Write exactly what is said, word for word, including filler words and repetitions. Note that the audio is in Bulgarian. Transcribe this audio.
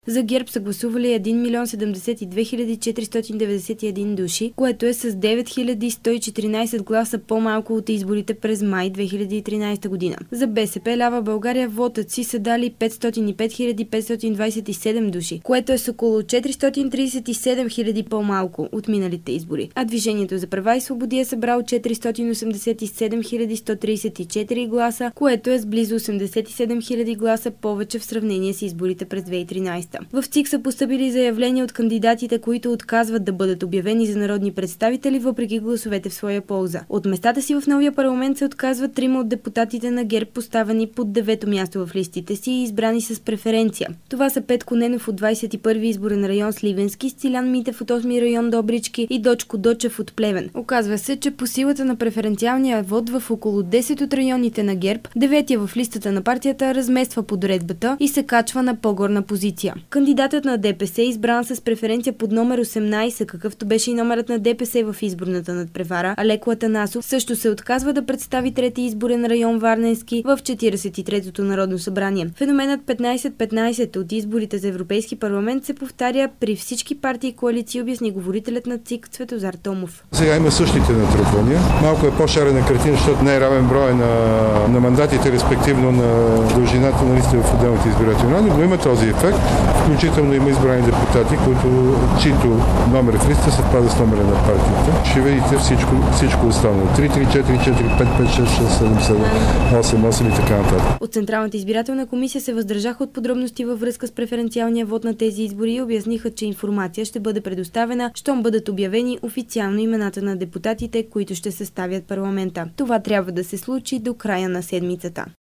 За ГЕРБ са гласували един милион седемдесет и две хиляди четиристотин деветдесет и един души, което е с девет хиляди сто и четиринадесет гласа по-малко от изборите през май две хиляди и тринадесета година. За БСП лява България вотът си са дали петстотин и пет хиляди петстотин двадесет и седем души, което е с около четиристотин тридесет и седем хиляди по-малко от миналите избори. А Движението за права и свободи е събрал четиристотин осемдесет и седем хиляди сто тридесет и четири гласа, което е с близо осемдесет и седем хиляди гласа повече в сравнение с изборите през две хиляди и тринадесета. В ЦИК са постъпили заявления от кандидатите, които отказват да бъдат обявени за народни представители, въпреки гласовете в своя полза. От местата си в новия парламент се отказват трима от депутатите на ГЕРБ, поставени под девето място в листите си и избрани с преференция. Това са Петко Ненов от двадесет и първи изборен район Сливенски, Стилян Митев от осми район Добрички и Дочко Дочев от Плевен. Оказва се, че по силата на преференциалния вод в около десет от районите на ГЕРБ, деветия в листата на партията размества подредбата и се качва на по-горна позиция. Кандидатът на ДПС е избран с преференция под номер осемнадесет, какъвто беше и номерът на ДПС в изборната надпревара. Алеко Атанасов също се отказва да представи трети изборен район Варненски в четиридесет и третото народно събрание. Феноменът петнадесет петнадесет от изборите за Европейски парламент се повтаря при всички партии и коалиции, обясни говорителят на ЦИК Цветозар Томов. Сега има същите натрупвания. Малко е по-шарена картина, защото не е равен брой на, на мандатите, респективно на дължината на листа в отделните избирателни райони, но има този ефект. Включително има избрани депутати, които, чието номер в листа съвпада с номера на партията. Ще видите всичко, всичко останало. три, три, четири, четири, пет, пет, шест, шест, седем, седем, осем, осем и така нататък. От Централната избирателна комисия се въздържаха от подробности във връзка с преференциалния вод на тези избори и обясниха, че информация ще бъде предоставена, щом бъдат обявени официално имената на депутатите, които ще съставят парламента. Това трябва да се случи до края на седмицата.